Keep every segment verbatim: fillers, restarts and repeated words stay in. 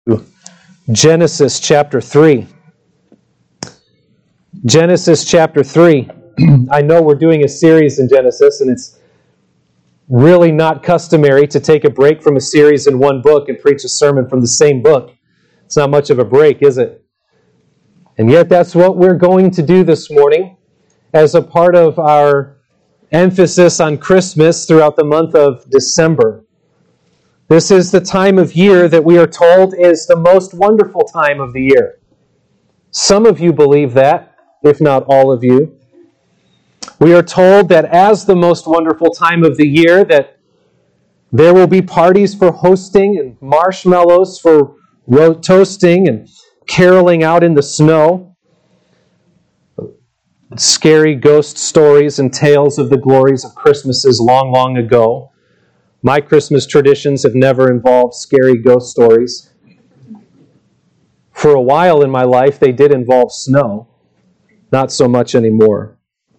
Genesis chapter three. Genesis chapter three. I know we're doing a series in Genesis, and it's really not customary to take a break from a series in one book and preach a sermon from the same book. It's not much of a break, is it? And yet that's what we're going to do this morning as a part of our emphasis on Christmas throughout the month of December. This is the time of year that we are told is the most wonderful time of the year. Some of you believe that, if not all of you. We are told that as the most wonderful time of the year, that there will be parties for hosting and marshmallows for ro- toasting and caroling out in the snow. Scary ghost stories and tales of the glories of Christmases long, long ago. My Christmas traditions have never involved scary ghost stories. For a while in my life, they did involve snow. Not so much anymore.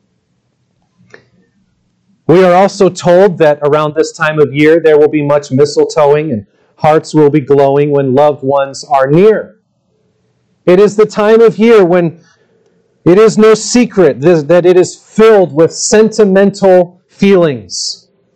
We are also told that around this time of year, there will be much mistletoeing and hearts will be glowing when loved ones are near. It is the time of year when it is no secret that it is filled with sentimental feelings.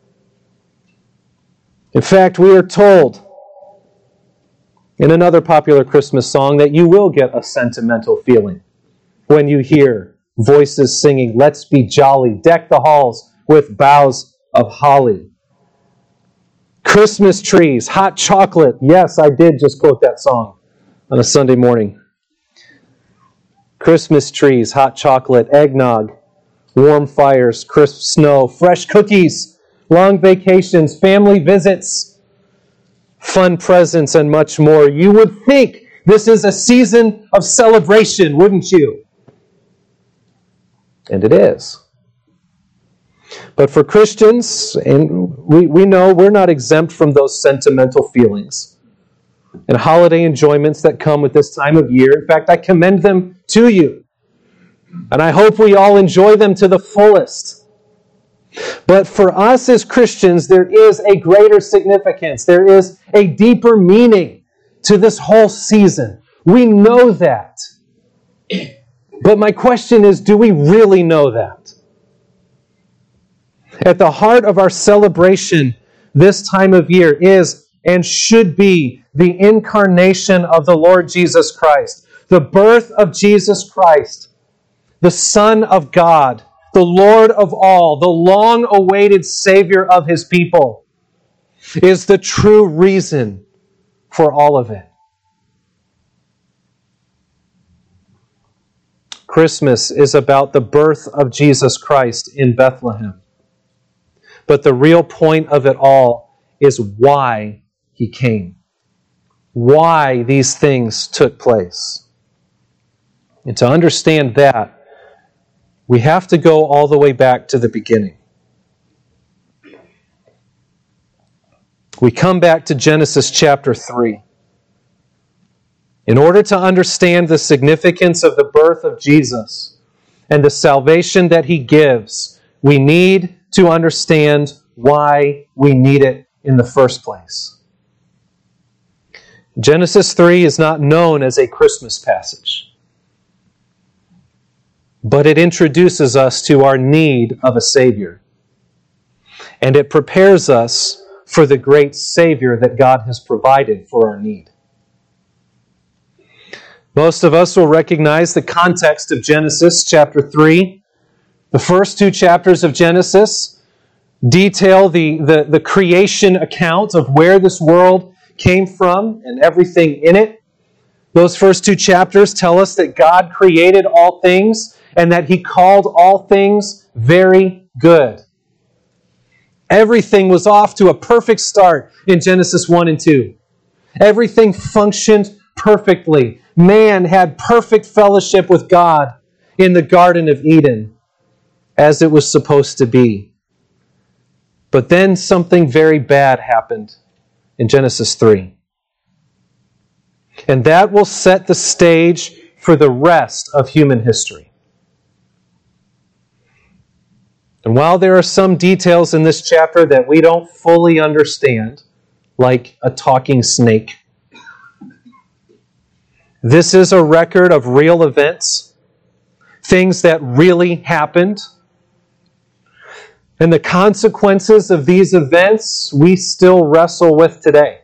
In fact, we are told in another popular Christmas song that you will get a sentimental feeling when you hear voices singing, "Let's be jolly, deck the halls with boughs of holly." Christmas trees, hot chocolate. Yes, I did just quote that song on a Sunday morning. Christmas trees, hot chocolate, eggnog, warm fires, crisp snow, fresh cookies, long vacations, family visits, fun presents, and much more. You would think this is a season of celebration, wouldn't you? And it is. But for Christians, and we, we know we're not exempt from those sentimental feelings and holiday enjoyments that come with this time of year. In fact, I commend them to you. And I hope we all enjoy them to the fullest. But for us as Christians, there is a greater significance. There is a deeper meaning to this whole season. We know that. But my question is, do we really know that? At the heart of our celebration this time of year is and should be the incarnation of the Lord Jesus Christ, the birth of Jesus Christ, the Son of God, the Lord of all, the long-awaited Savior of His people, is the true reason for all of it. Christmas is about the birth of Jesus Christ in Bethlehem. But the real point of it all is why He came. Why these things took place. And to understand that, we have to go all the way back to the beginning. We come back to Genesis chapter three. In order to understand the significance of the birth of Jesus and the salvation that He gives, we need to understand why we need it in the first place. Genesis three is not known as a Christmas passage, but it introduces us to our need of a Savior. And it prepares us for the great Savior that God has provided for our need. Most of us will recognize the context of Genesis chapter three. The first two chapters of Genesis detail the, the, the creation account of where this world came from and everything in it. Those first two chapters tell us that God created all things and that He called all things very good. Everything was off to a perfect start in Genesis one and two. Everything functioned perfectly. Man had perfect fellowship with God in the Garden of Eden, as it was supposed to be. But then something very bad happened in Genesis three. And that will set the stage for the rest of human history. And while there are some details in this chapter that we don't fully understand, like a talking snake, This is a record of real events, things that really happened. And the consequences of these events we still wrestle with today.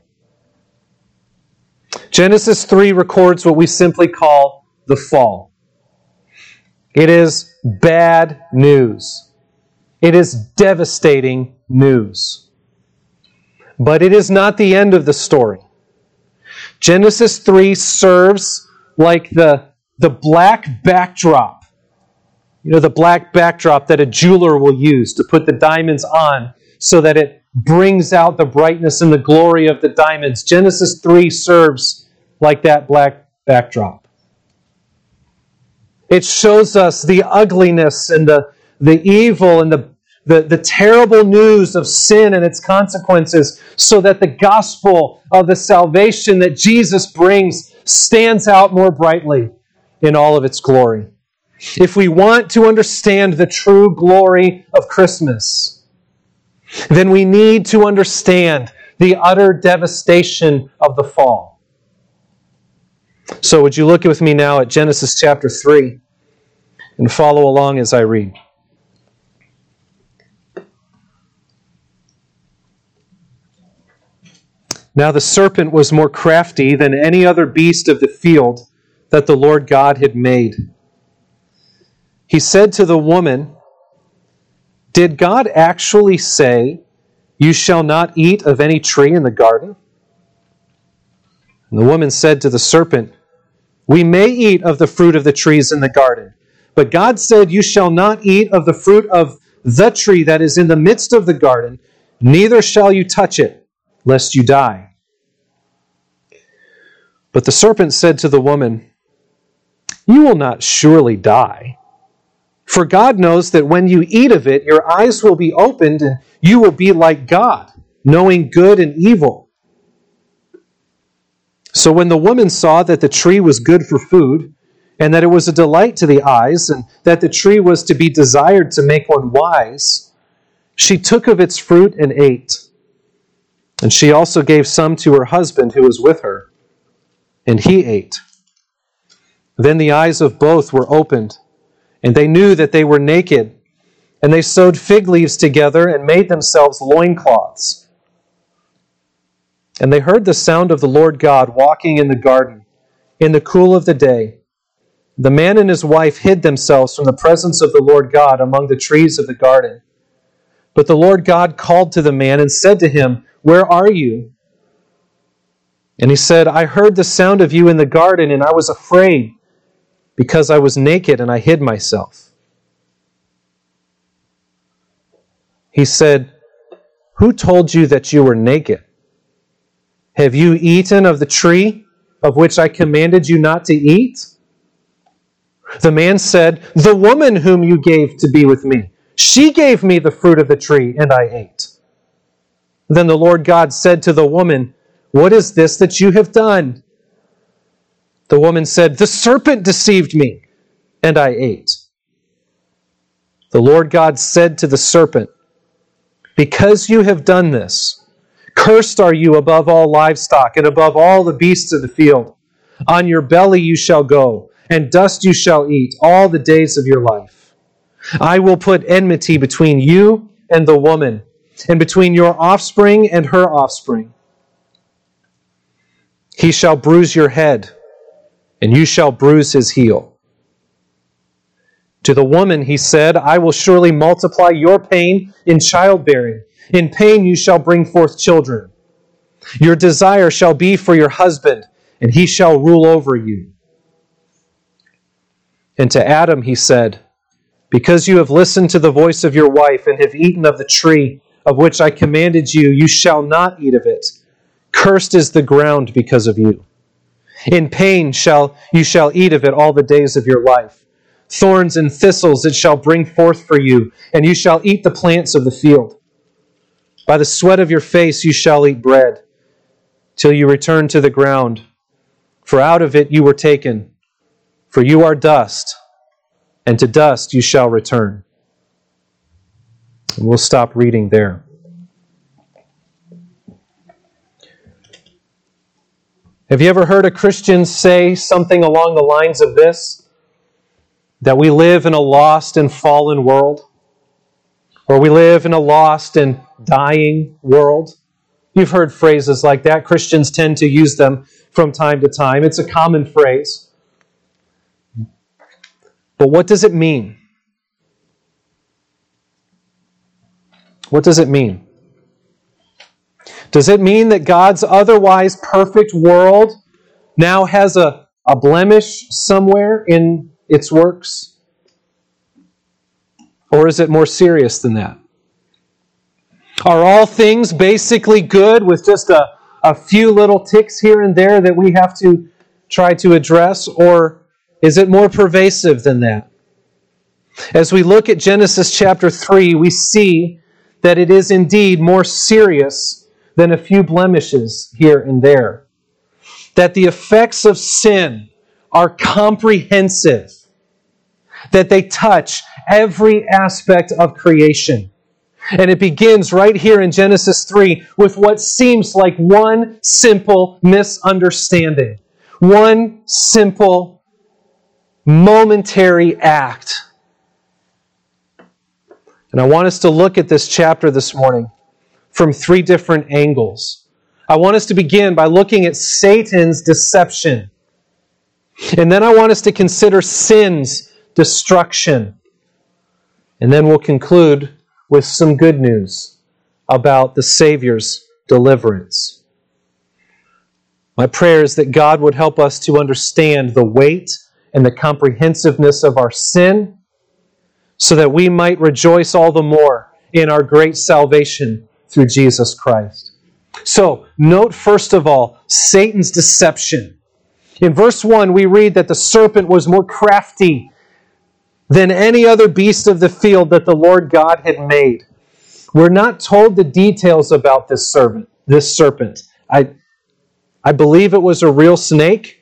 Genesis three records what we simply call the fall. It is bad news. It is devastating news. But it is not the end of the story. Genesis three serves like the, the black backdrop. You know, the black backdrop that a jeweler will use to put the diamonds on so that it brings out the brightness and the glory of the diamonds. Genesis three serves like that black backdrop. It shows us the ugliness and the, the evil and the, the, the terrible news of sin and its consequences so that the gospel of the salvation that Jesus brings stands out more brightly in all of its glory. If we want to understand the true glory of Christmas, then we need to understand the utter devastation of the fall. So would you look with me now at Genesis chapter three and follow along as I read. Now the serpent was more crafty than any other beast of the field that the Lord God had made. He said to the woman, "Did God actually say, 'You shall not eat of any tree in the garden'?" And the woman said to the serpent, "We may eat of the fruit of the trees in the garden, but God said, 'You shall not eat of the fruit of the tree that is in the midst of the garden, neither shall you touch it, lest you die.' But the serpent said to the woman, 'You will not surely die. For God knows that when you eat of it, your eyes will be opened and you will be like God, knowing good and evil.' So when the woman saw that the tree was good for food, and that it was a delight to the eyes, and that the tree was to be desired to make one wise, she took of its fruit and ate. And she also gave some to her husband who was with her, and he ate. Then the eyes of both were opened, and they knew that they were naked, and they sewed fig leaves together and made themselves loincloths. And they heard the sound of the Lord God walking in the garden in the cool of the day. The man and his wife hid themselves from the presence of the Lord God among the trees of the garden. But the Lord God called to the man and said to him, 'Where are you?' And he said, 'I heard the sound of you in the garden, and I was afraid, because I was naked and I hid myself.' He said, 'Who told you that you were naked? Have you eaten of the tree of which I commanded you not to eat?' The man said, 'The woman whom you gave to be with me, she gave me the fruit of the tree, and I ate.' Then the Lord God said to the woman, 'What is this that you have done?' The woman said, 'The serpent deceived me, and I ate.' The Lord God said to the serpent, 'Because you have done this, cursed are you above all livestock and above all the beasts of the field. On your belly you shall go, and dust you shall eat all the days of your life. I will put enmity between you and the woman, and between your offspring and her offspring. He shall bruise your head, and you shall bruise his heel.' To the woman he said, 'I will surely multiply your pain in childbearing. In pain you shall bring forth children. Your desire shall be for your husband, and he shall rule over you.' And to Adam he said, 'Because you have listened to the voice of your wife and have eaten of the tree of which I commanded you, you shall not eat of it. Cursed is the ground because of you. In pain shall you shall eat of it all the days of your life. Thorns and thistles it shall bring forth for you, and you shall eat the plants of the field. By the sweat of your face you shall eat bread, till you return to the ground. For out of it you were taken. For you are dust, and to dust you shall return.'" And we'll stop reading there. Have you ever heard a Christian say something along the lines of this? That we live in a lost and fallen world? Or we live in a lost and dying world? You've heard phrases like that. Christians tend to use them from time to time. It's a common phrase. But what does it mean? What does it mean? Does it mean that God's otherwise perfect world now has a, a blemish somewhere in its works? Or is it more serious than that? Are all things basically good with just a, a few little ticks here and there that we have to try to address? Or is it more pervasive than that? As we look at Genesis chapter three, we see that it is indeed more serious than a few blemishes here and there. That the effects of sin are comprehensive. That they touch every aspect of creation. And it begins right here in Genesis three with what seems like one simple misunderstanding. One simple, momentary act. And I want us to look at this chapter this morning from three different angles. I want us to begin by looking at Satan's deception. And then I want us to consider sin's destruction. And then we'll conclude with some good news about the Savior's deliverance. My prayer is that God would help us to understand the weight and the comprehensiveness of our sin, so that we might rejoice all the more in our great salvation through Jesus Christ. So, note first of all, Satan's deception. In verse one, we read that the serpent was more crafty than any other beast of the field that the Lord God had made. We're not told the details about this serpent. This serpent. I, I believe it was a real snake.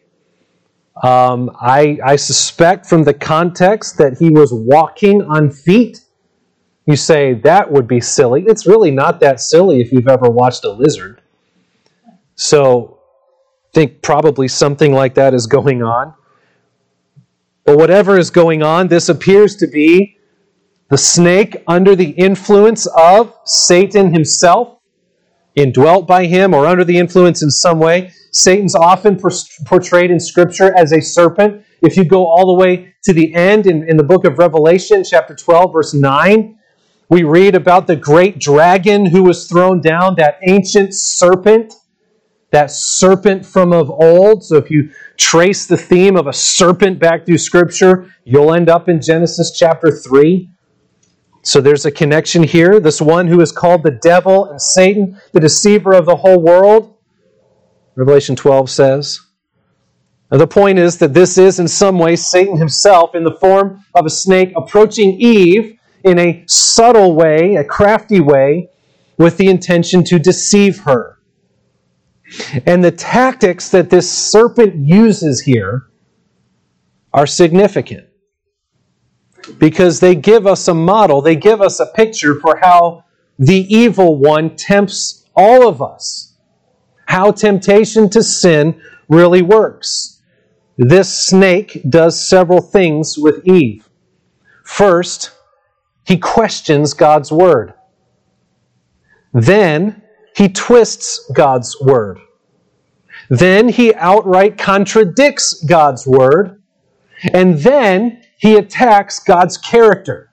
Um, I, I suspect from the context that he was walking on feet. You say, that would be silly. It's really not that silly if you've ever watched a lizard. So, I think probably something like that is going on. But whatever is going on, this appears to be the snake under the influence of Satan himself, indwelt by him or under the influence in some way. Satan's often portrayed in Scripture as a serpent. If you go all the way to the end in, in the book of Revelation, chapter twelve, verse nine, we read about the great dragon who was thrown down, that ancient serpent, that serpent from of old. So if you trace the theme of a serpent back through Scripture, you'll end up in Genesis chapter three. So there's a connection here. This one who is called the devil and Satan, the deceiver of the whole world, Revelation twelve says. And the point is that this is in some way Satan himself in the form of a snake approaching Eve in a subtle way, a crafty way, with the intention to deceive her. And the tactics that this serpent uses here are significant, because they give us a model, they give us a picture for how the evil one tempts all of us. How temptation to sin really works. This snake does several things with Eve. First, he questions God's word. Then, he twists God's word. Then, he outright contradicts God's word. And then, he attacks God's character.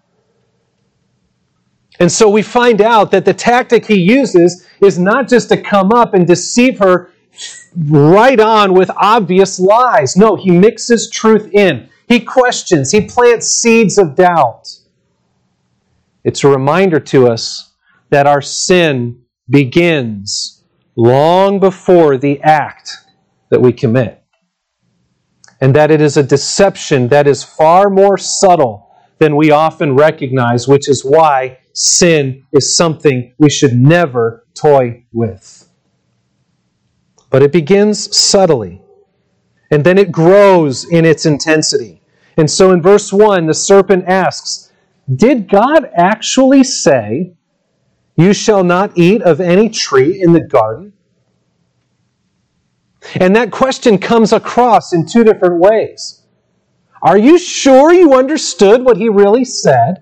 And so we find out that the tactic he uses is not just to come up and deceive her right on with obvious lies. No, he mixes truth in. He questions. He plants seeds of doubt. It's a reminder to us that our sin begins long before the act that we commit. And that it is a deception that is far more subtle than we often recognize, which is why sin is something we should never toy with. But it begins subtly, and then it grows in its intensity. And so in verse one, the serpent asks, did God actually say, you shall not eat of any tree in the garden? And that question comes across in two different ways. Are you sure you understood what he really said?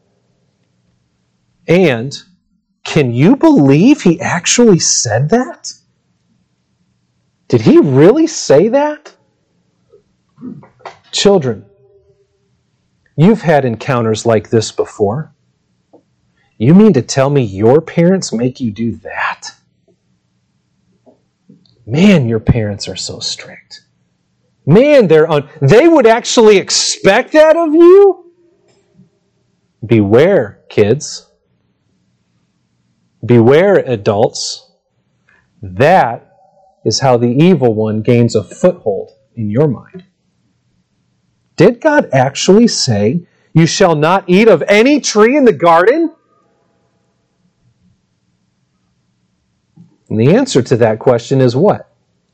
And can you believe he actually said that? Did he really say that? Children, you've had encounters like this before. You mean to tell me your parents make you do that? Man, your parents are so strict. Man, they're on. They would actually expect that of you? Beware, kids. Beware, adults. That is how the evil one gains a foothold in your mind. Did God actually say, you shall not eat of any tree in the garden? And the answer to that question is what?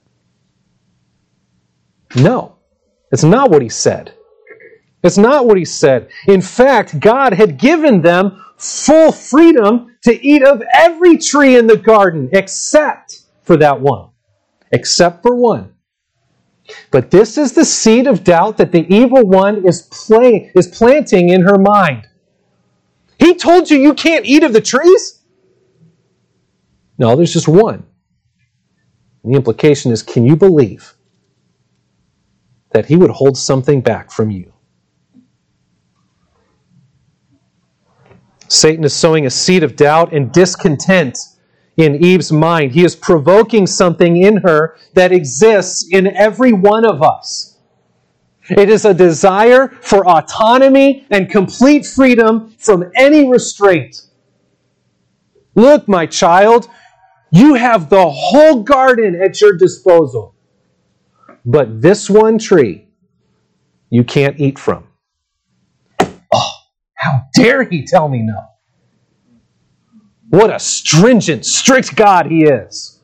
No. It's not what he said. It's not what he said. In fact, God had given them full freedom to eat of every tree in the garden except for that one. Except for one. But this is the seed of doubt that the evil one is, play, is planting in her mind. He told you you can't eat of the trees? No, there's just one. And the implication is, can you believe that he would hold something back from you? Satan is sowing a seed of doubt and discontent in Eve's mind. He is provoking something in her that exists in every one of us. It is a desire for autonomy and complete freedom from any restraint. Look, my child, you have the whole garden at your disposal. But this one tree, you can't eat from. Oh, how dare he tell me no? What a stringent, strict God he is.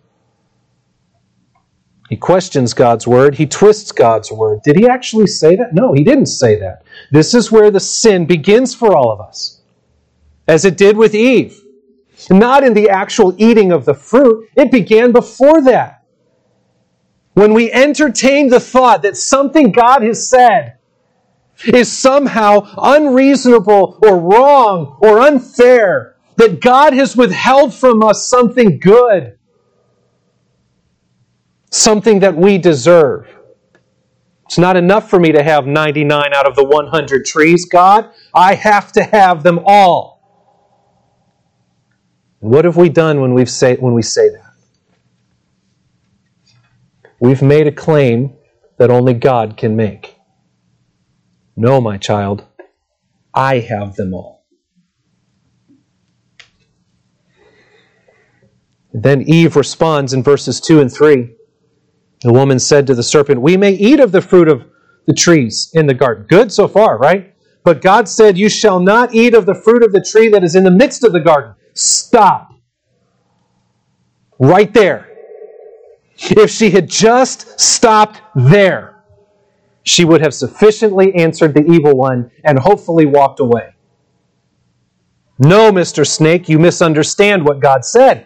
He questions God's word. He twists God's word. Did he actually say that? No, he didn't say that. This is where the sin begins for all of us, as it did with Eve. Not in the actual eating of the fruit. It began before that. When we entertain the thought that something God has said is somehow unreasonable or wrong or unfair, that God has withheld from us something good, something that we deserve. It's not enough for me to have ninety-nine out of the one hundred trees, God. I have to have them all. What have we done when, we've say, when we say that? We've made a claim that only God can make. No, my child, I have them all. Then Eve responds in verses two and three. The woman said to the serpent, we may eat of the fruit of the trees in the garden. Good so far, right? But God said, you shall not eat of the fruit of the tree that is in the midst of the garden. Stop. Right there. If she had just stopped there, she would have sufficiently answered the evil one and hopefully walked away. No, Mister Snake, you misunderstand what God said.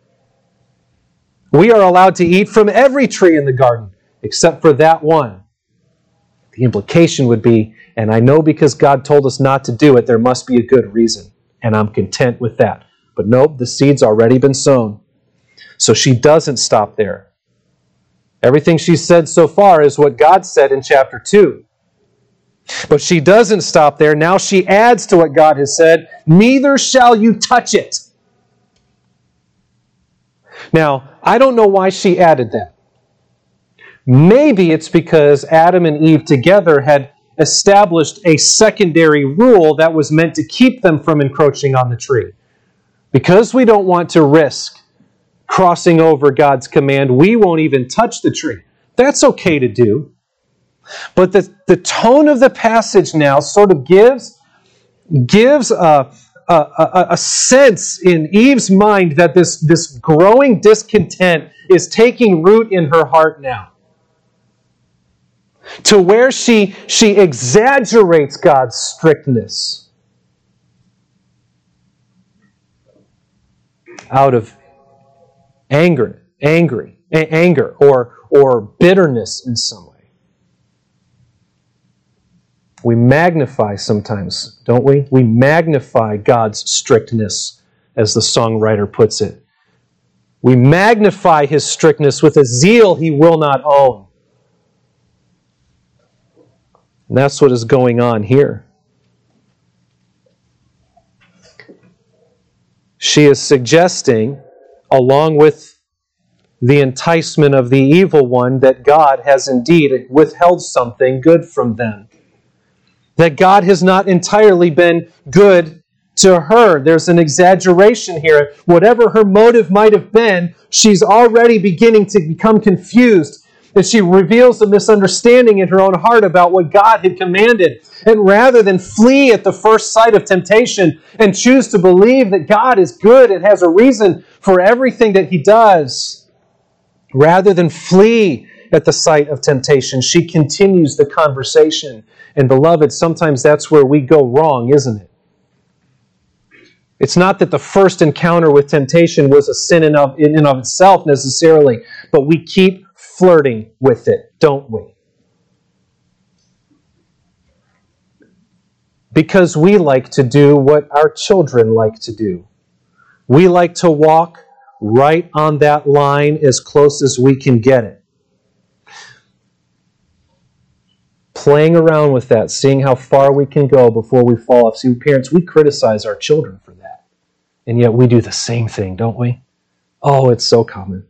We are allowed to eat from every tree in the garden, except for that one. The implication would be, and I know because God told us not to do it, there must be a good reason, and I'm content with that. But nope, the seed's already been sown. So she doesn't stop there. Everything she's said so far is what God said in chapter two. But she doesn't stop there. Now she adds to what God has said, neither shall you touch it. Now, I don't know why she added that. Maybe it's because Adam and Eve together had established a secondary rule that was meant to keep them from encroaching on the tree. Because we don't want to risk crossing over God's command, we won't even touch the tree. That's okay to do. But the, the tone of the passage now sort of gives, gives a, a, a, a sense in Eve's mind that this, this growing discontent is taking root in her heart now. To where she, she exaggerates God's strictness out of anger, angry, a- anger or, or bitterness in some way. We magnify sometimes, don't we? We magnify God's strictness, as the songwriter puts it. We magnify His strictness with a zeal He will not own. And that's what is going on here. She is suggesting, along with the enticement of the evil one, that God has indeed withheld something good from them. That God has not entirely been good to her. There's an exaggeration here. Whatever her motive might have been, she's already beginning to become confused. And she reveals a misunderstanding in her own heart about what God had commanded. And rather than flee at the first sight of temptation and choose to believe that God is good and has a reason for everything that He does, rather than flee at the sight of temptation, she continues the conversation. And beloved, sometimes that's where we go wrong, isn't it? It's not that the first encounter with temptation was a sin in, of, in and of itself necessarily, but we keep flirting with it, don't we? Because we like to do what our children like to do. We like to walk right on that line as close as we can get it. Playing around with that, seeing how far we can go before we fall off. See, parents, we criticize our children for that. And yet we do the same thing, don't we? Oh, it's so common.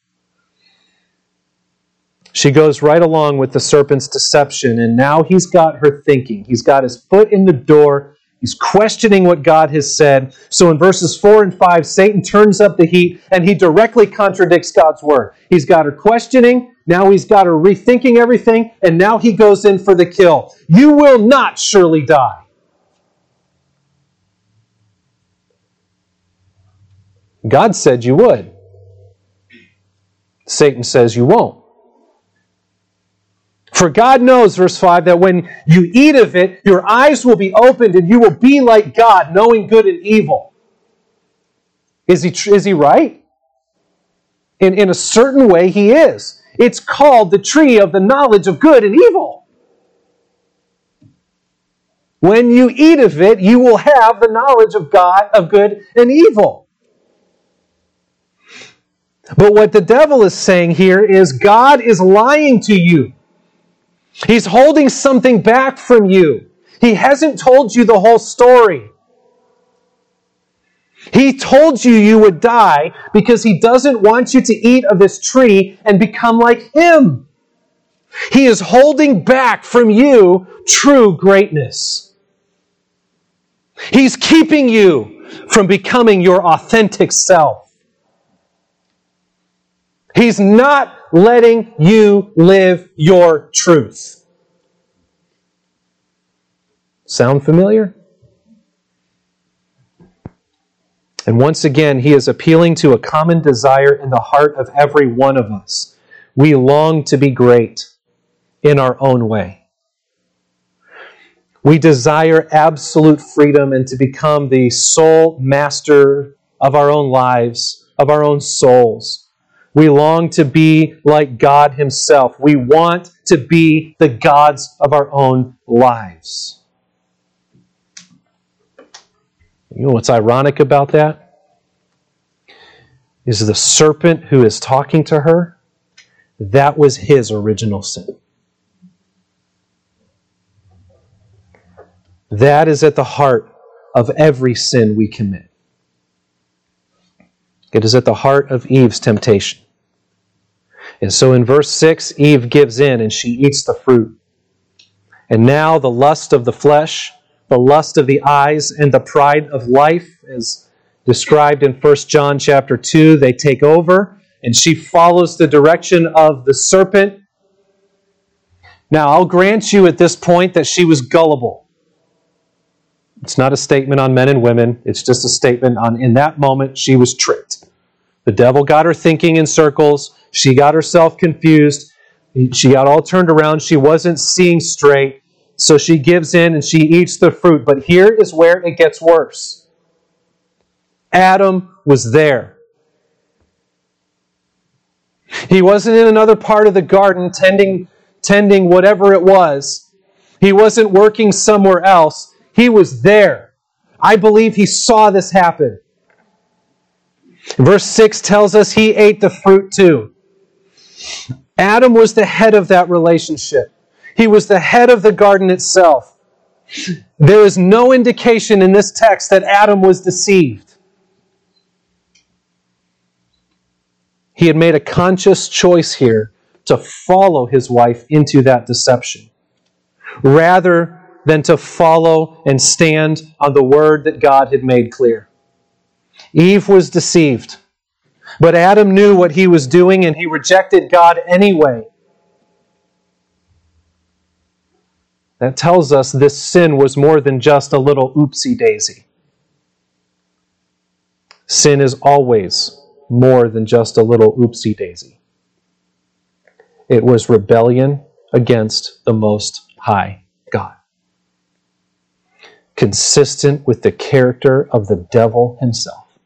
She goes right along with the serpent's deception, and now he's got her thinking. He's got his foot in the door. He's questioning what God has said. So in verses four and five, Satan turns up the heat, and he directly contradicts God's word. He's got her questioning, now he's got her rethinking everything, and now he goes in for the kill. You will not surely die. God said you would. Satan says you won't. For God knows, verse five, that when you eat of it, your eyes will be opened and you will be like God, knowing good and evil. Is he, is he right? In, in a certain way, he is. It's called the tree of the knowledge of good and evil. When you eat of it, you will have the knowledge of God, of good and evil. But what the devil is saying here is God is lying to you. He's holding something back from you. He hasn't told you the whole story. He told you you would die because He doesn't want you to eat of this tree and become like Him. He is holding back from you true greatness. He's keeping you from becoming your authentic self. He's not letting you live your truth. Sound familiar? And once again, he is appealing to a common desire in the heart of every one of us. We long to be great in our own way. We desire absolute freedom and to become the sole master of our own lives, of our own souls. We long to be like God Himself. We want to be the gods of our own lives. You know what's ironic about that? Is the serpent who is talking to her, that was his original sin. That is at the heart of every sin we commit. It is at the heart of Eve's temptation. And so in verse six, Eve gives in and she eats the fruit. And now the lust of the flesh, the lust of the eyes, and the pride of life, as described in First John chapter two, they take over, and she follows the direction of the serpent. Now, I'll grant you at this point that she was gullible. It's not a statement on men and women. It's just a statement on, in that moment, she was tricked. The devil got her thinking in circles. She got herself confused. She got all turned around. She wasn't seeing straight. So she gives in and she eats the fruit. But here is where it gets worse. Adam was there. He wasn't in another part of the garden tending, tending whatever it was. He wasn't working somewhere else. He was there. I believe he saw this happen. Verse six tells us he ate the fruit too. Adam was the head of that relationship. He was the head of the garden itself. There is no indication in this text that Adam was deceived. He had made a conscious choice here to follow his wife into that deception, rather than to follow and stand on the word that God had made clear. Eve was deceived, but Adam knew what he was doing and he rejected God anyway. That tells us this sin was more than just a little oopsie-daisy. Sin is always more than just a little oopsie-daisy. It was rebellion against the Most High God, consistent with the character of the devil himself.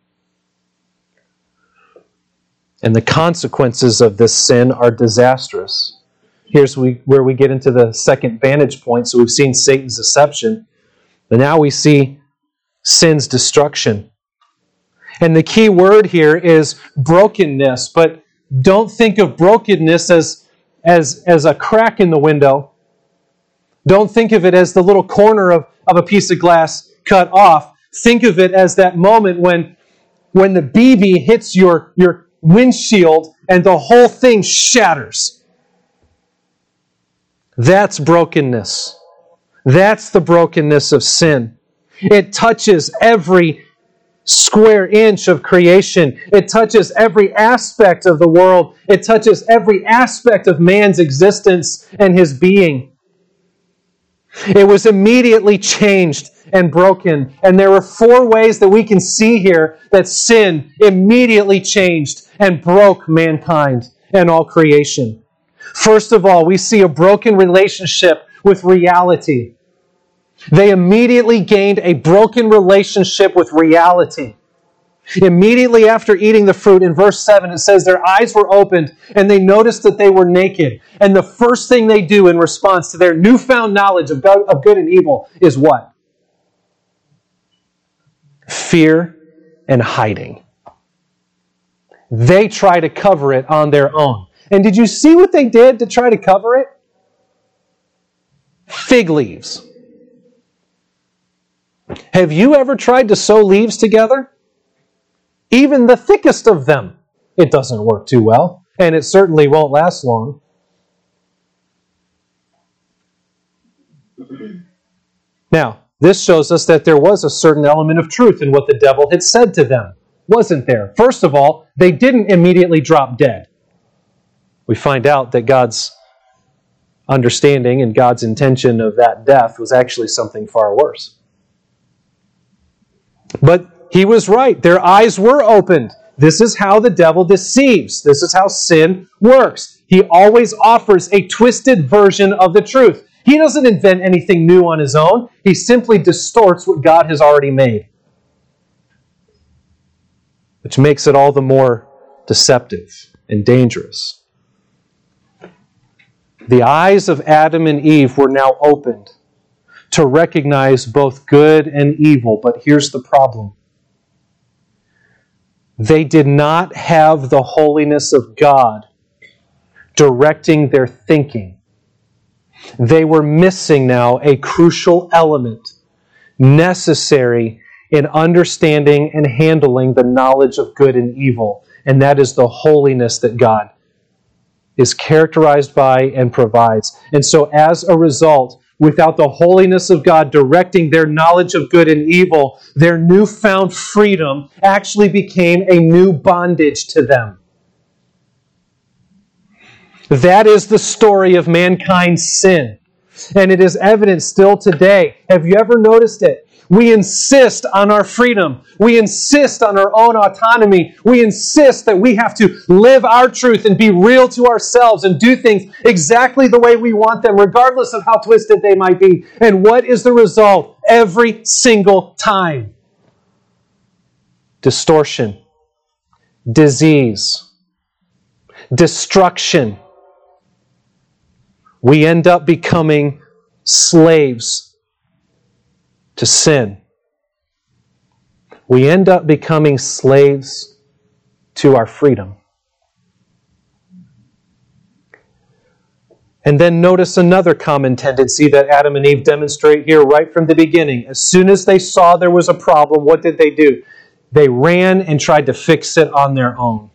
And the consequences of this sin are disastrous. Here's where we get into the second vantage point. So we've seen Satan's deception, but now we see sin's destruction. And the key word here is brokenness, but don't think of brokenness as, as, as a crack in the window. Don't think of it as the little corner of, of a piece of glass cut off. Think of it as that moment when, when the B B hits your, your windshield and the whole thing shatters. That's brokenness. That's the brokenness of sin. It touches every square inch of creation. It touches every aspect of the world. It touches every aspect of man's existence and his being. It was immediately changed and broken. And there are four ways that we can see here that sin immediately changed and broke mankind and all creation. First of all, we see a broken relationship with reality. They immediately gained a broken relationship with reality. Immediately after eating the fruit, in verse seven, it says their eyes were opened and they noticed that they were naked. And the first thing they do in response to their newfound knowledge of good, of good and evil is what? Fear and hiding. They try to cover it on their own. And did you see what they did to try to cover it? Fig leaves. Have you ever tried to sew leaves together? Even the thickest of them, it doesn't work too well, and it certainly won't last long. Now, this shows us that there was a certain element of truth in what the devil had said to them, wasn't there? First of all, they didn't immediately drop dead. We find out that God's understanding and God's intention of that death was actually something far worse. But he was right. Their eyes were opened. This is how the devil deceives. This is how sin works. He always offers a twisted version of the truth. He doesn't invent anything new on his own. He simply distorts what God has already made, which makes it all the more deceptive and dangerous. The eyes of Adam and Eve were now opened to recognize both good and evil. But here's the problem. They did not have the holiness of God directing their thinking. They were missing now a crucial element necessary in understanding and handling the knowledge of good and evil, and that is the holiness that God is characterized by and provides. And so as a result, without the holiness of God directing their knowledge of good and evil, their newfound freedom actually became a new bondage to them. That is the story of mankind's sin. And it is evident still today. Have you ever noticed it? We insist on our freedom. We insist on our own autonomy. We insist that we have to live our truth and be real to ourselves and do things exactly the way we want them, regardless of how twisted they might be. And what is the result every single time? Distortion, disease, destruction. We end up becoming slaves to sin. We end up becoming slaves to our freedom. And then notice another common tendency that Adam and Eve demonstrate here right from the beginning. As soon as they saw there was a problem, what did they do? They ran and tried to fix it on their own,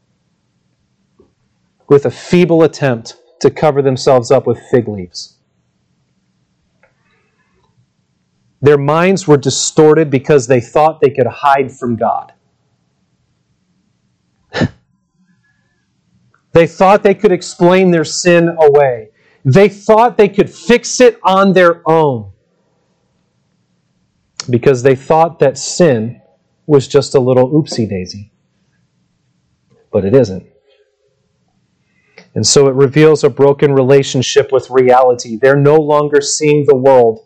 with a feeble attempt to cover themselves up with fig leaves. Their minds were distorted because they thought they could hide from God. They thought they could explain their sin away. They thought they could fix it on their own because they thought that sin was just a little oopsie-daisy. But it isn't. And so it reveals a broken relationship with reality. They're no longer seeing the world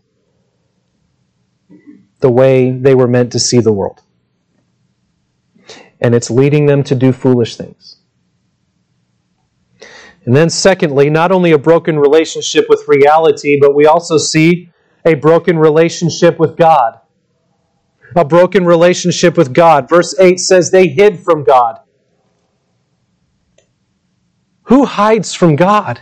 the way they were meant to see the world. And it's leading them to do foolish things. And then secondly, not only a broken relationship with reality, but we also see a broken relationship with God. A broken relationship with God. Verse eight says they hid from God. Who hides from God?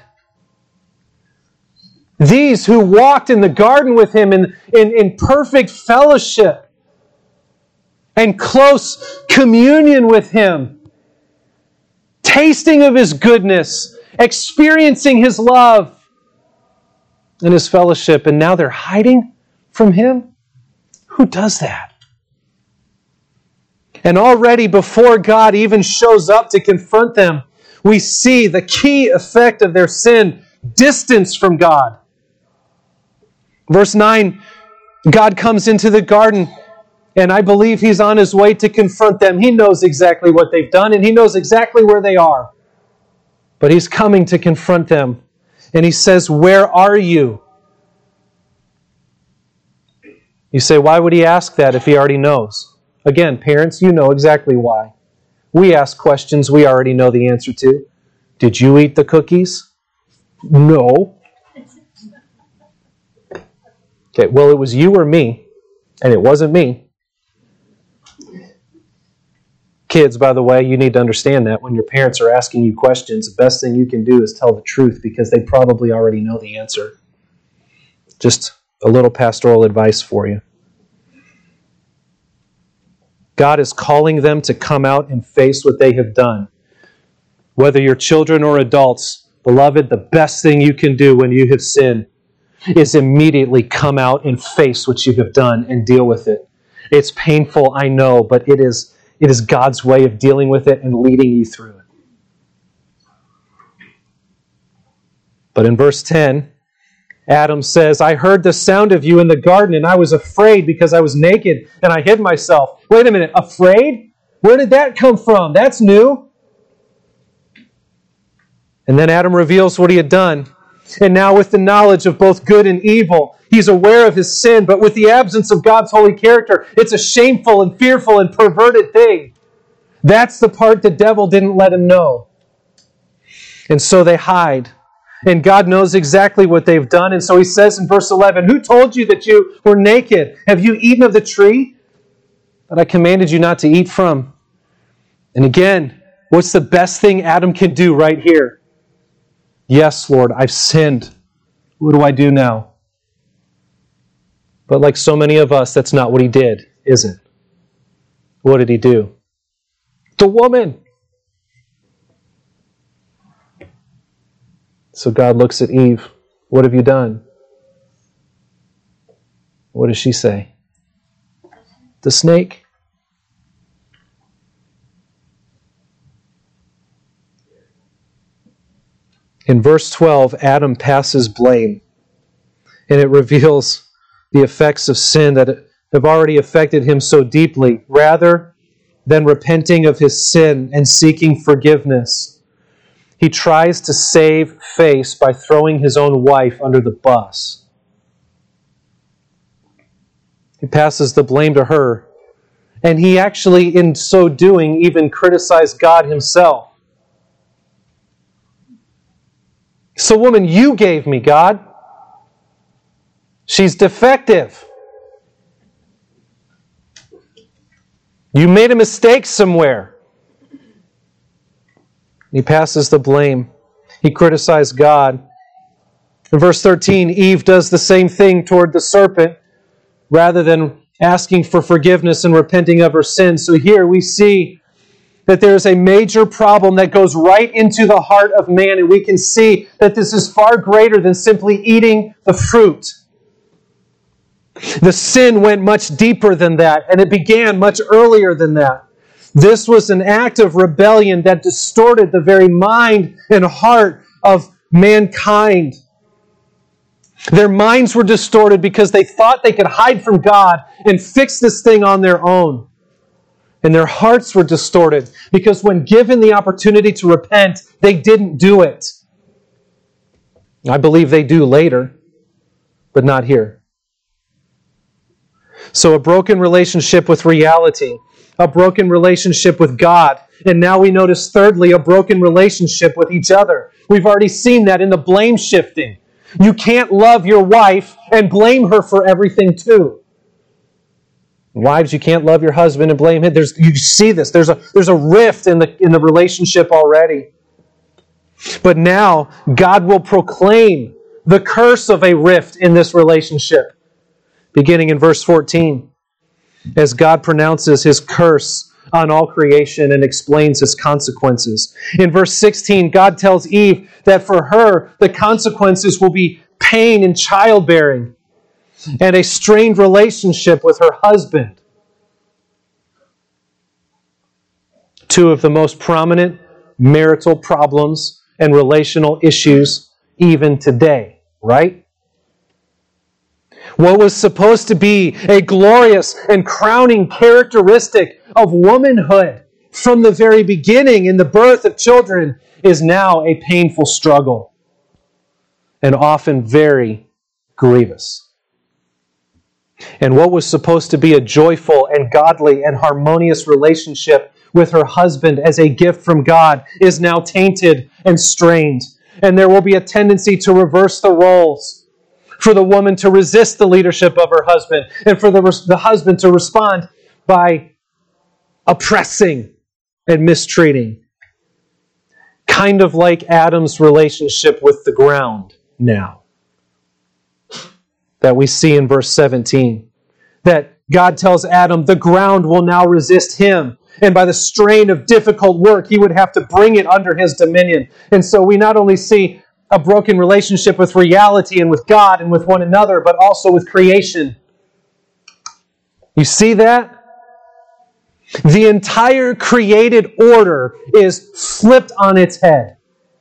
These who walked in the garden with Him in, in, in perfect fellowship and close communion with Him, tasting of His goodness, experiencing His love and His fellowship, and now they're hiding from Him? Who does that? And already before God even shows up to confront them, we see the key effect of their sin: distance from God. Verse nine, God comes into the garden, and I believe He's on His way to confront them. He knows exactly what they've done, and He knows exactly where they are. But He's coming to confront them. And He says, "Where are you?" You say, why would He ask that if He already knows? Again, parents, you know exactly why. We ask questions we already know the answer to. Did you eat the cookies? No. Okay, well, it was you or me, and it wasn't me. Kids, by the way, you need to understand that when your parents are asking you questions, the best thing you can do is tell the truth because they probably already know the answer. Just a little pastoral advice for you. God is calling them to come out and face what they have done. Whether you're children or adults, beloved, the best thing you can do when you have sinned is immediately come out and face what you have done and deal with it. It's painful, I know, but it is, it is God's way of dealing with it and leading you through it. But in verse ten, Adam says, I heard the sound of you in the garden, and I was afraid because I was naked, and I hid myself. Wait a minute, afraid? Where did that come from? That's new. And then Adam reveals what he had done. And now with the knowledge of both good and evil, he's aware of his sin, but with the absence of God's holy character, it's a shameful and fearful and perverted thing. That's the part the devil didn't let him know. And so they hide. And God knows exactly what they've done. And so He says in verse eleven, who told you that you were naked? Have you eaten of the tree that I commanded you not to eat from? And again, what's the best thing Adam can do right here? Yes, Lord, I've sinned. What do I do now? But like so many of us, that's not what he did, is it? What did he do? The woman. So God looks at Eve. What have you done? What does she say? The snake. In verse twelve, Adam passes blame, and it reveals the effects of sin that have already affected him so deeply. Rather than repenting of his sin and seeking forgiveness, he tries to save face by throwing his own wife under the bus. He passes the blame to her, and he actually, in so doing, even criticized God Himself. So, woman, you gave me, God. She's defective. You made a mistake somewhere. He passes the blame. He criticized God. In verse thirteen, Eve does the same thing toward the serpent rather than asking for forgiveness and repenting of her sins. So here we see that there is a major problem that goes right into the heart of man, and we can see that this is far greater than simply eating the fruit. The sin went much deeper than that, and it began much earlier than that. This was an act of rebellion that distorted the very mind and heart of mankind. Their minds were distorted because they thought they could hide from God and fix this thing on their own. And their hearts were distorted because when given the opportunity to repent, they didn't do it. I believe they do later, but not here. So a broken relationship with reality, a broken relationship with God, and now we notice thirdly, a broken relationship with each other. We've already seen that in the blame shifting. You can't love your wife and blame her for everything too. Wives, you can't love your husband and blame him. There's, you see this. There's a, there's a rift in the, in the relationship already. But now, God will proclaim the curse of a rift in this relationship. Beginning in verse fourteen, as God pronounces His curse on all creation and explains its consequences. In verse sixteen, God tells Eve that for her, the consequences will be pain in childbearing and a strained relationship with her husband. Two of the most prominent marital problems and relational issues even today, right? What was supposed to be a glorious and crowning characteristic of womanhood from the very beginning in the birth of children is now a painful struggle and often very grievous. And what was supposed to be a joyful and godly and harmonious relationship with her husband as a gift from God is now tainted and strained. And there will be a tendency to reverse the roles, for the woman to resist the leadership of her husband, and for the, the husband to respond by oppressing and mistreating. Kind of like Adam's relationship with the ground now, that we see in verse seventeen. That God tells Adam, the ground will now resist him, and by the strain of difficult work, he would have to bring it under his dominion. And so we not only see a broken relationship with reality and with God and with one another, but also with creation. You see that? The entire created order is flipped on its head.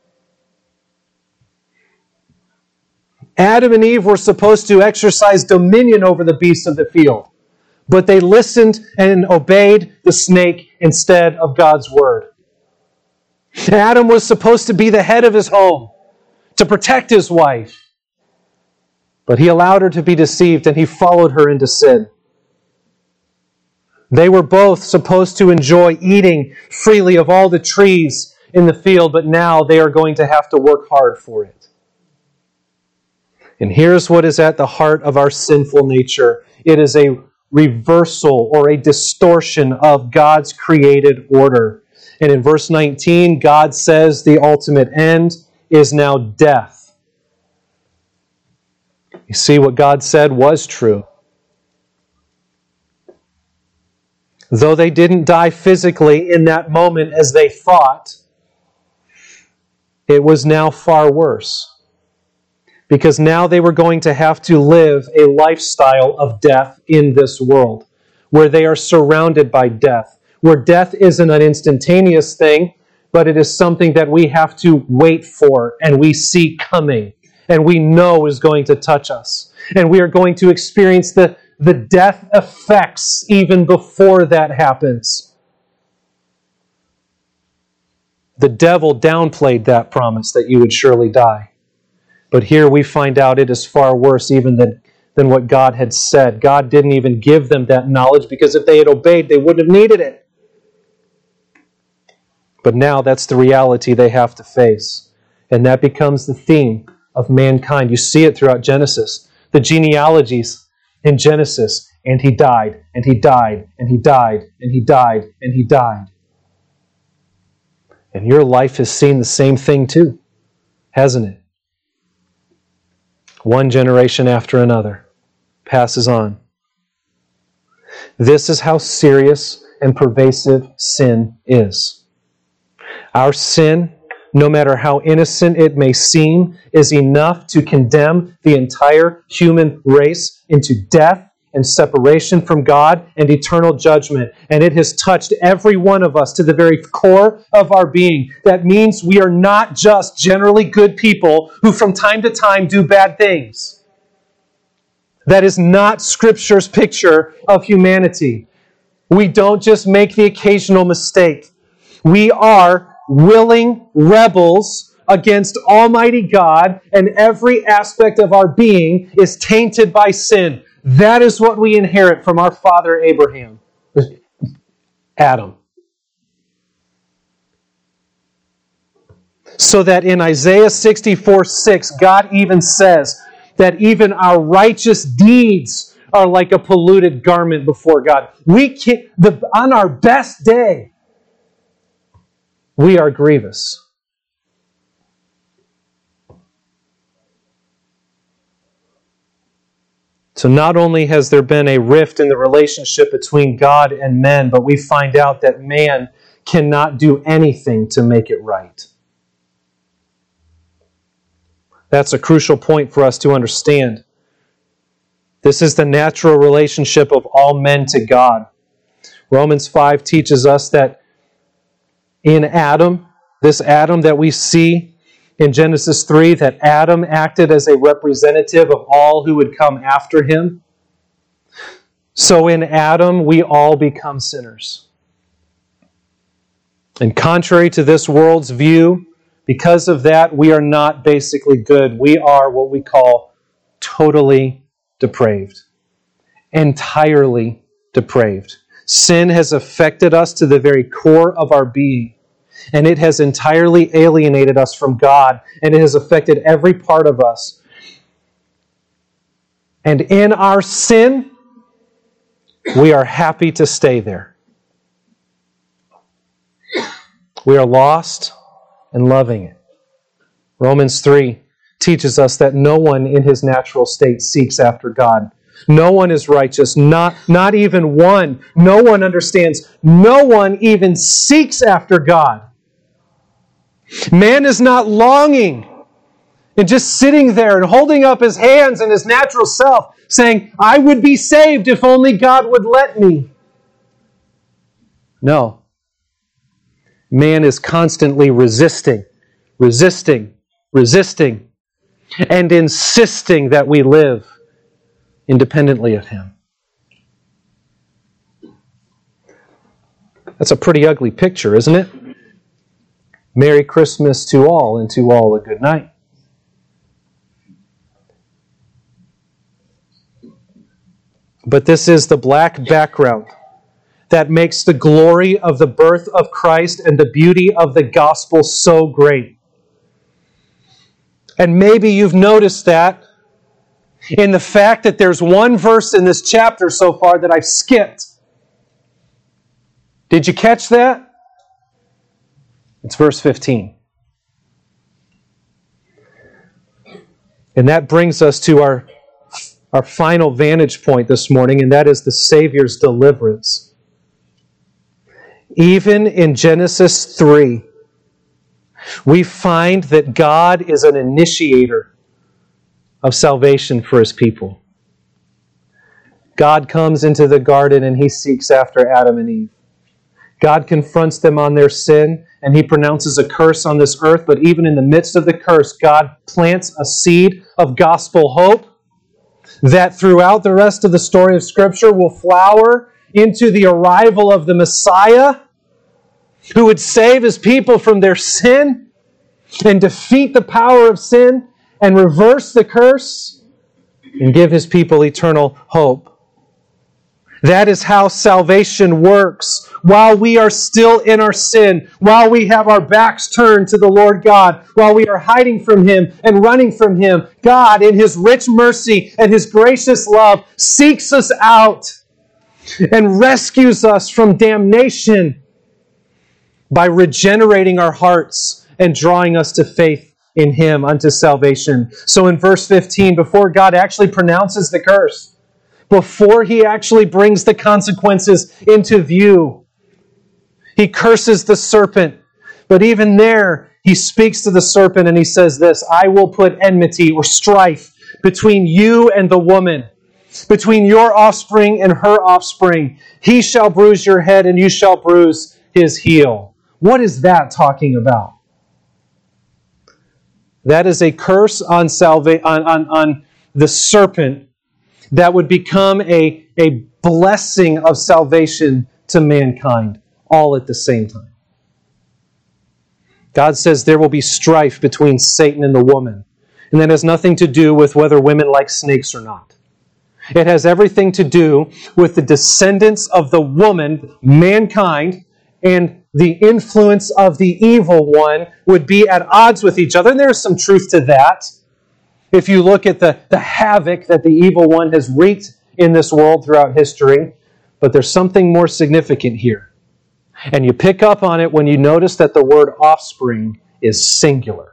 Adam and Eve were supposed to exercise dominion over the beasts of the field, but they listened and obeyed the snake instead of God's word. Adam was supposed to be the head of his home, to protect his wife. But he allowed her to be deceived and he followed her into sin. They were both supposed to enjoy eating freely of all the trees in the field, but now they are going to have to work hard for it. And here's what is at the heart of our sinful nature. It is a reversal or a distortion of God's created order. And in verse nineteen, God says the ultimate end is now death. You see, what God said was true. Though they didn't die physically in that moment as they thought, it was now far worse. Because now they were going to have to live a lifestyle of death in this world, where they are surrounded by death, where death isn't an instantaneous thing, but it is something that we have to wait for and we see coming and we know is going to touch us. And we are going to experience the, the death effects even before that happens. The devil downplayed that promise that you would surely die. But here we find out it is far worse even than, than what God had said. God didn't even give them that knowledge because if they had obeyed, they wouldn't have needed it. But now that's the reality they have to face. And that becomes the theme of mankind. You see it throughout Genesis. The genealogies in Genesis. And he died, and he died, and he died, and he died, and he died. And your life has seen the same thing too, hasn't it? One generation after another passes on. This is how serious and pervasive sin is. Our sin, no matter how innocent it may seem, is enough to condemn the entire human race into death and separation from God and eternal judgment. And it has touched every one of us to the very core of our being. That means we are not just generally good people who from time to time do bad things. That is not Scripture's picture of humanity. We don't just make the occasional mistake. We are willing rebels against Almighty God, and every aspect of our being is tainted by sin. That is what we inherit from our father Abraham, Adam. So that in Isaiah sixty-four six, God even says that even our righteous deeds are like a polluted garment before God. We can't, the, on our best day, we are grievous. So not only has there been a rift in the relationship between God and men, but we find out that man cannot do anything to make it right. That's a crucial point for us to understand. This is the natural relationship of all men to God. Romans five teaches us that in Adam, this Adam that we see in Genesis three, that Adam acted as a representative of all who would come after him. So in Adam, we all become sinners. And contrary to this world's view, because of that, we are not basically good. We are what we call totally depraved. Entirely depraved. Sin has affected us to the very core of our being. And it has entirely alienated us from God, and it has affected every part of us. And in our sin, we are happy to stay there. We are lost and loving it. Romans three teaches us that no one in his natural state seeks after God. No one is righteous, not, not even one. No one understands. No one even seeks after God. Man is not longing and just sitting there and holding up his hands in his natural self, saying, I would be saved if only God would let me. No. Man is constantly resisting, resisting, resisting, and insisting that we live independently of Him. That's a pretty ugly picture, isn't it? Merry Christmas to all, and to all a good night. But this is the black background that makes the glory of the birth of Christ and the beauty of the gospel so great. And maybe you've noticed that in the fact that there's one verse in this chapter so far that I've skipped. Did you catch that? It's verse fifteen. And that brings us to our, our final vantage point this morning, and that is the Savior's deliverance. Even in Genesis three, we find that God is an initiator of salvation for His people. God comes into the garden and He seeks after Adam and Eve. God confronts them on their sin, and He pronounces a curse on this earth, but even in the midst of the curse, God plants a seed of gospel hope that throughout the rest of the story of Scripture will flower into the arrival of the Messiah, who would save His people from their sin and defeat the power of sin and reverse the curse and give His people eternal hope. That is how salvation works. While we are still in our sin, while we have our backs turned to the Lord God, while we are hiding from Him and running from Him, God, in His rich mercy and His gracious love, seeks us out and rescues us from damnation by regenerating our hearts and drawing us to faith in Him unto salvation. So in verse fifteen, before God actually pronounces the curse, before He actually brings the consequences into view, He curses the serpent. But even there, He speaks to the serpent and He says this, I will put enmity or strife between you and the woman, between your offspring and her offspring. He shall bruise your head and you shall bruise his heel. What is that talking about? That is a curse on, salva- on, on, on the serpent that would become a, a blessing of salvation to mankind, all at the same time. God says there will be strife between Satan and the woman. And that has nothing to do with whether women like snakes or not. It has everything to do with the descendants of the woman, mankind, and the influence of the evil one would be at odds with each other. And there's some truth to that. If you look at the, the havoc that the evil one has wreaked in this world throughout history, but there's something more significant here. And you pick up on it when you notice that the word offspring is singular.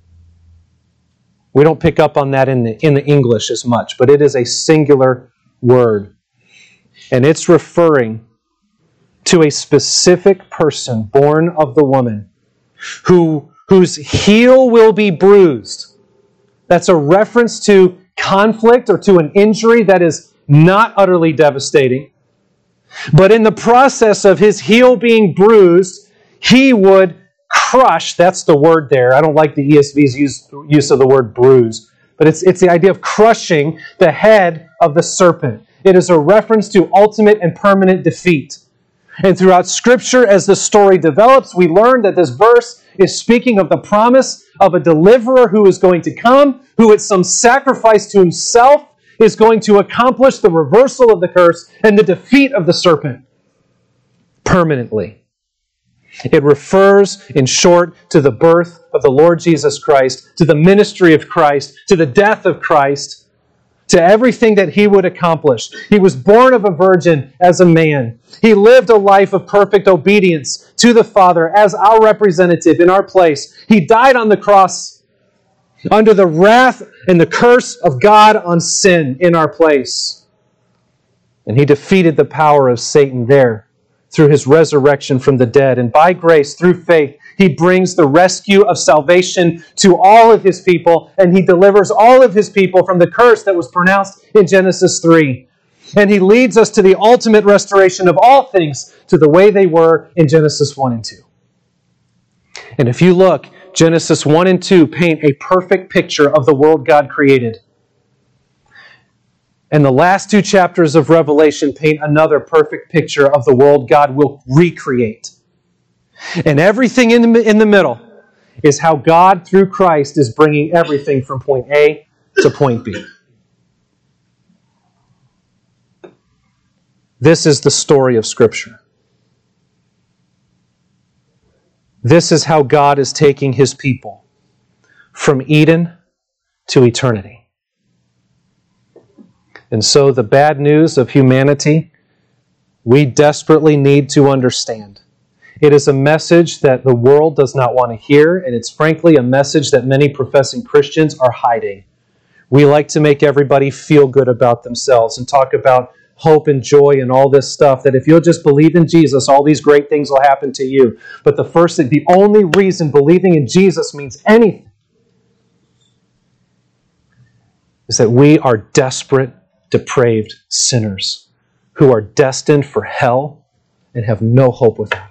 We don't pick up on that in the, in the English as much, but it is a singular word. And it's referring to a specific person born of the woman who, whose heel will be bruised. That's a reference to conflict or to an injury that is not utterly devastating. But in the process of his heel being bruised, he would crush, that's the word there. I don't like the E S V's use, use of the word bruise, but it's, it's the idea of crushing the head of the serpent. It is a reference to ultimate and permanent defeat. And throughout Scripture, as the story develops, we learn that this verse is speaking of the promise of a deliverer who is going to come, who at some sacrifice to himself is going to accomplish the reversal of the curse and the defeat of the serpent permanently. It refers, in short, to the birth of the Lord Jesus Christ, to the ministry of Christ, to the death of Christ, to everything that He would accomplish. He was born of a virgin as a man. He lived a life of perfect obedience to the Father as our representative in our place. He died on the cross under the wrath and the curse of God on sin in our place. And He defeated the power of Satan there through His resurrection from the dead. And by grace, through faith, He brings the rescue of salvation to all of His people, and He delivers all of His people from the curse that was pronounced in Genesis three. And He leads us to the ultimate restoration of all things to the way they were in Genesis one and two. And if you look, Genesis one and two paint a perfect picture of the world God created. And the last two chapters of Revelation paint another perfect picture of the world God will recreate. And everything in the, in the middle is how God, through Christ, is bringing everything from point A to point B. This is the story of Scripture. This is how God is taking His people from Eden to eternity. And so the bad news of humanity, we desperately need to understand. It is a message that the world does not want to hear, and it's frankly a message that many professing Christians are hiding. We like to make everybody feel good about themselves and talk about hope and joy and all this stuff, that if you'll just believe in Jesus, all these great things will happen to you. But the first thing, the only reason believing in Jesus means anything is that we are desperate, depraved sinners who are destined for hell and have no hope without it.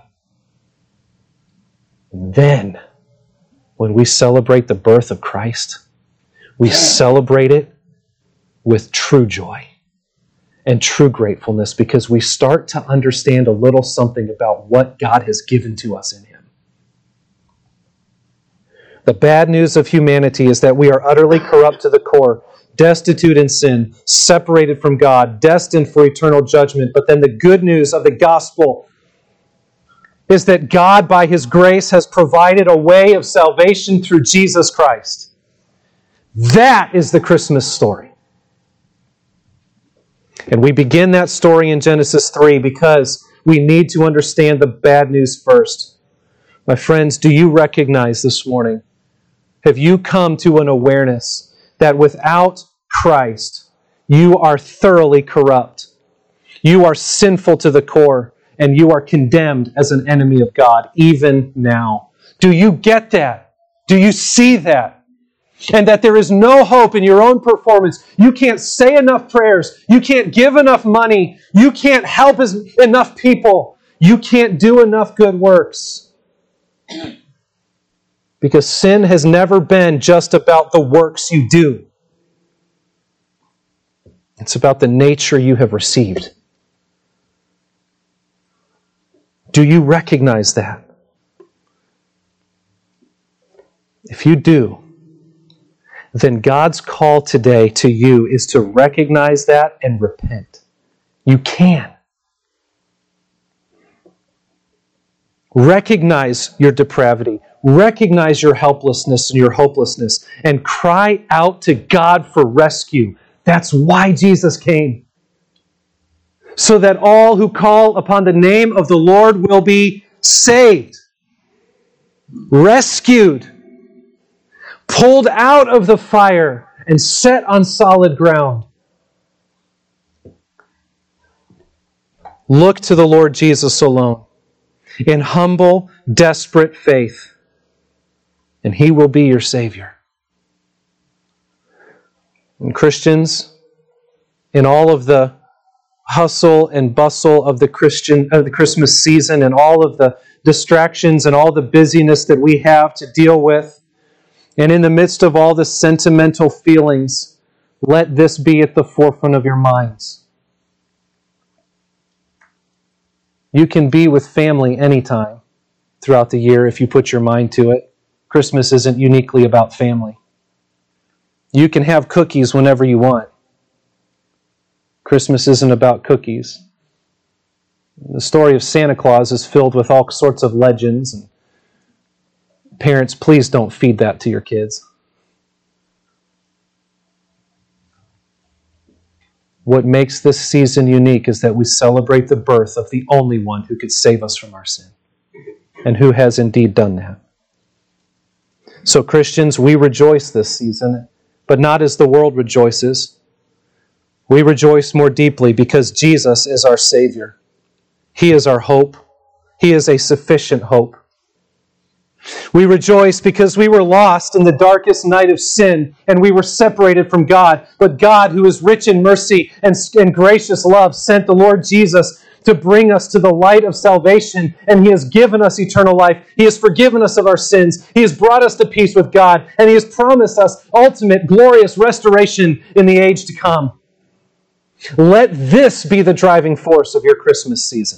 And then, when we celebrate the birth of Christ, we celebrate it with true joy and true gratefulness because we start to understand a little something about what God has given to us in Him. The bad news of humanity is that we are utterly corrupt to the core. destitute in sin, separated from God, destined for eternal judgment. But then the good news of the gospel is that God, by His grace, has provided a way of salvation through Jesus Christ. That is the Christmas story. And we begin that story in Genesis three because we need to understand the bad news first. My friends, do you recognize this morning? Have you come to an awareness that without Christ, you are thoroughly corrupt? You are sinful to the core, and you are condemned as an enemy of God, even now. Do you get that? Do you see that? And that there is no hope in your own performance. You can't say enough prayers. You can't give enough money. You can't help as, enough people. You can't do enough good works. Because sin has never been just about the works you do. It's about the nature you have received. Do you recognize that? If you do, then God's call today to you is to recognize that and repent. You can. Recognize your depravity. Recognize your helplessness and your hopelessness. And cry out to God for rescue. That's why Jesus came. So that all who call upon the name of the Lord will be saved, rescued, pulled out of the fire, and set on solid ground. Look to the Lord Jesus alone in humble, desperate faith, and He will be your Savior. And Christians, in all of the hustle and bustle of the Christian of the Christmas season and all of the distractions and all the busyness that we have to deal with, and in the midst of all the sentimental feelings, let this be at the forefront of your minds. You can be with family anytime throughout the year if you put your mind to it. Christmas isn't uniquely about family. You can have cookies whenever you want. Christmas isn't about cookies. The story of Santa Claus is filled with all sorts of legends. And parents, please don't feed that to your kids. What makes this season unique is that we celebrate the birth of the only one who could save us from our sin, and who has indeed done that. So Christians, we rejoice this season, but not as the world rejoices. We rejoice more deeply because Jesus is our Savior. He is our hope. He is a sufficient hope. We rejoice because we were lost in the darkest night of sin and we were separated from God. But God, who is rich in mercy and, and gracious love, sent the Lord Jesus to bring us to the light of salvation, and He has given us eternal life. He has forgiven us of our sins. He has brought us to peace with God, and He has promised us ultimate, glorious restoration in the age to come. Let this be the driving force of your Christmas season.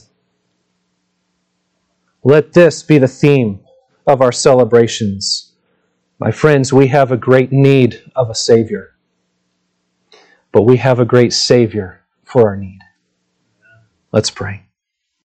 Let this be the theme of our celebrations. My friends, we have a great need of a Savior, but we have a great Savior for our need. Let's pray.